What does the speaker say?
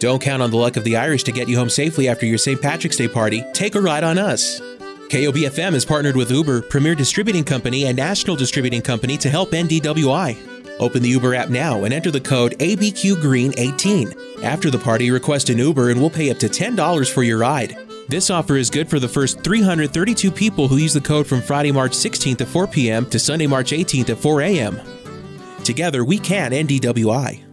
Don't count on the luck of the Irish to get you home safely after your St. Patrick's Day party. Take a ride on us. KOB-FM is partnered with Uber, Premier Distributing Company, and National Distributing Company to help end DWI. Open the Uber app now and enter the code ABQGreen18. After the party, request an Uber and we'll pay up to $10 for your ride. This offer is good for the first 332 people who use the code from Friday, March 16th at 4 p.m. to Sunday, March 18th at 4 a.m. Together, we can end DWI.